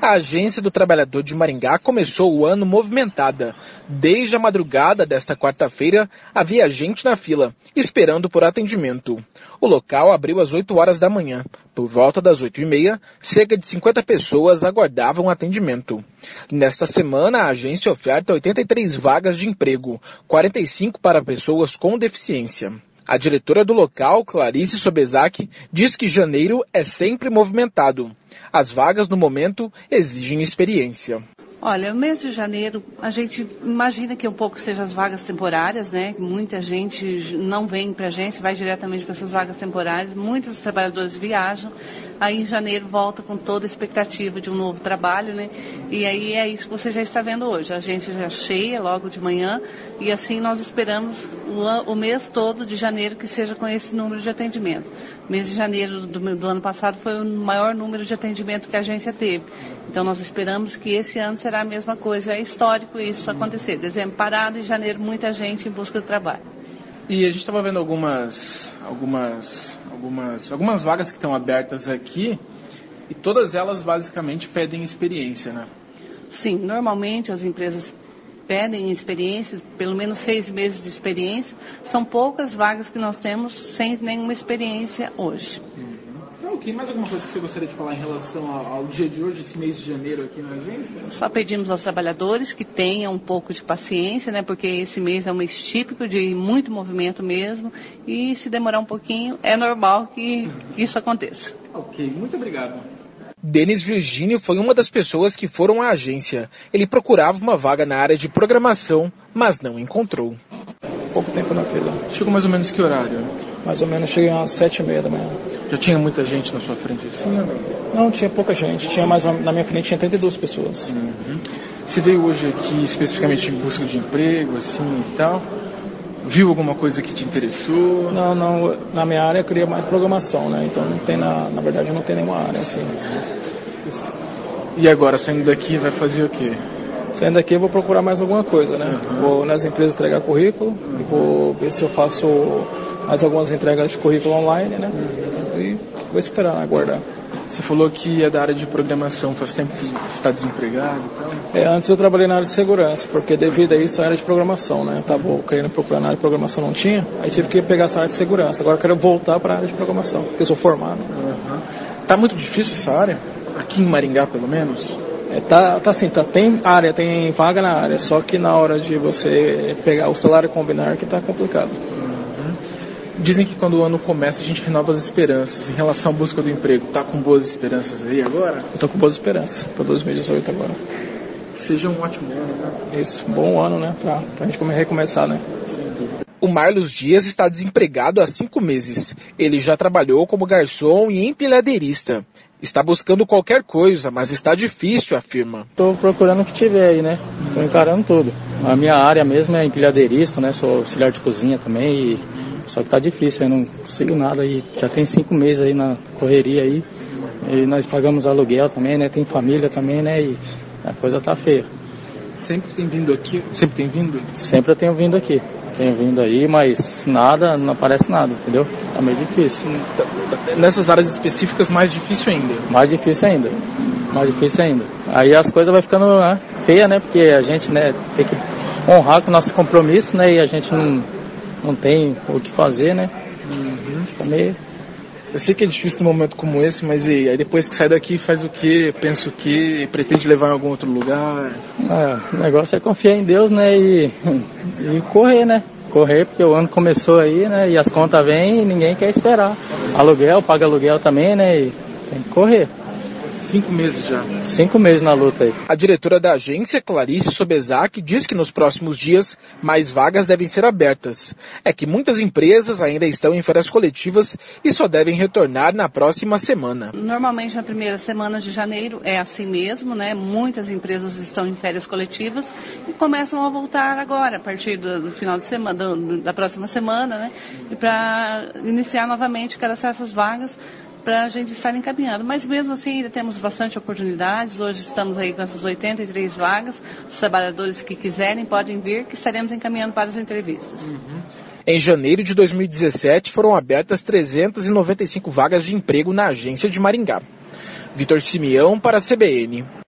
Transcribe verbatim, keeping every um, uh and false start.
A Agência do Trabalhador de Maringá começou o ano movimentada. Desde a madrugada desta quarta-feira, havia gente na fila, esperando por atendimento. O local abriu às oito horas da manhã. Por volta das oito e meia, cerca de cinquenta pessoas aguardavam atendimento. Nesta semana, a agência oferta oitenta e três vagas de emprego, quarenta e cinco para pessoas com deficiência. A diretora do local, Clarice Sobezak, diz que janeiro é sempre movimentado. As vagas, no momento, exigem experiência. Olha, o mês de janeiro, a gente imagina que um pouco sejam as vagas temporárias, né? Muita gente não vem para a agência, vai diretamente para essas vagas temporárias. Muitos dos trabalhadores viajam. Aí em janeiro volta com toda a expectativa de um novo trabalho, né? E aí é isso que você já está vendo hoje. A agência já cheia logo de manhã e assim nós esperamos o, o mês todo de janeiro que seja com esse número de atendimento. O mês de janeiro do, do ano passado foi o maior número de atendimento que a agência teve. Então nós esperamos que esse ano será a mesma coisa. É histórico isso acontecer. Dezembro parado e janeiro muita gente em busca de trabalho. E a gente estava vendo algumas, algumas, algumas, algumas vagas que estão abertas aqui e todas elas basicamente pedem experiência, né? Sim, normalmente as empresas pedem experiência, pelo menos seis meses de experiência. São poucas vagas que nós temos sem nenhuma experiência hoje. Hum. Ok, mais alguma coisa que você gostaria de falar em relação ao, ao dia de hoje, esse mês de janeiro aqui na agência? Só pedimos aos trabalhadores que tenham um pouco de paciência, né? Porque esse mês é um mês típico de muito movimento mesmo e se demorar um pouquinho é normal que isso aconteça. Ok, muito obrigado. Denis Virgínio foi uma das pessoas que foram à agência. Ele procurava uma vaga na área de programação, mas não encontrou. Pouco tempo na fila. Chegou mais ou menos que horário? Mais ou menos cheguei às sete e meia da manhã. Já tinha muita gente na sua frente assim? Não, não tinha pouca gente. Tinha mais na minha frente tinha trinta e duas pessoas. Uhum. Você veio hoje aqui especificamente em busca de emprego, assim e tal? Viu alguma coisa que te interessou? Não, não. Na minha área eu queria mais programação, né? Então não tem na, na verdade não tem nenhuma área assim. E agora saindo daqui vai fazer o quê? Saindo daqui eu vou procurar mais alguma coisa, né? Uhum. Vou nas empresas entregar currículo, uhum. Vou ver se eu faço mais algumas entregas de currículo online, né? Uhum. E vou esperar, aguardar. Você falou que é da área de programação, faz tempo que você está desempregado e tal? É, antes eu trabalhei na área de segurança, porque devido a isso a área de programação, né? Eu estava querendo procurar na área de programação, não tinha, aí tive que pegar essa área de segurança. Agora eu quero voltar para a área de programação, porque eu sou formado. Uhum. Tá muito difícil essa área? Aqui em Maringá, pelo menos? É, tá, tá assim, tá, tem área, tem vaga na área, só que na hora de você pegar o salário combinar que tá complicado. Uhum. Dizem que quando o ano começa a gente renova as esperanças. Em relação à busca do emprego, tá com boas esperanças aí agora? Eu tô com boas esperanças para dois mil e dezoito agora. Seja um ótimo ano, né? Isso, um bom ano, né? Pra, pra gente recomeçar, né? O Marlos Dias está desempregado há cinco meses. Ele já trabalhou como garçom e empilhadeirista. Está buscando qualquer coisa, mas está difícil, afirma. Estou procurando o que tiver aí, né? Estou encarando tudo. A minha área mesmo é empilhadeirista, né? Sou auxiliar de cozinha também, e... só que tá difícil, eu não consigo nada aí. Já tem cinco meses aí na correria aí. E nós pagamos aluguel também, né? Tem família também, né? E a coisa tá feia. Sempre tem vindo aqui? Sempre tem vindo? Sempre eu tenho vindo aqui. Tenho vindo aí, mas nada, não aparece nada, entendeu? É meio difícil. Nessas áreas específicas, mais difícil ainda? Mais difícil ainda. Mais difícil ainda. Aí as coisas vai ficando, né, feia, né? Porque a gente, né, tem que honrar com nossos compromissos, né? E a gente não, não tem o que fazer, né? Uhum. Fica meio... Eu sei que é difícil num momento como esse, mas e aí depois que sai daqui faz o quê? Pensa o quê? Pretende levar em algum outro lugar? É, o negócio é confiar em Deus, né? E, e correr, né? Correr, porque o ano começou aí, né? E as contas vêm e ninguém quer esperar. Aluguel, paga aluguel também, né? E tem que correr. Cinco meses já. Cinco meses na luta aí. A diretora da agência, Clarice Sobezak, diz que nos próximos dias mais vagas devem ser abertas. É que muitas empresas ainda estão em férias coletivas e só devem retornar na próxima semana. Normalmente na primeira semana de janeiro é assim mesmo, né? Muitas empresas estão em férias coletivas e começam a voltar agora, a partir do, do final de semana, do, da próxima semana, né? E para iniciar novamente cadastrar essas vagas para a gente estar encaminhando. Mas mesmo assim ainda temos bastante oportunidades. Hoje estamos aí com essas oitenta e três vagas. Os trabalhadores que quiserem podem vir, que estaremos encaminhando para as entrevistas. Uhum. Em janeiro de dois mil e dezessete foram abertas trezentas e noventa e cinco vagas de emprego na agência de Maringá. Vitor Simeão para a C B N.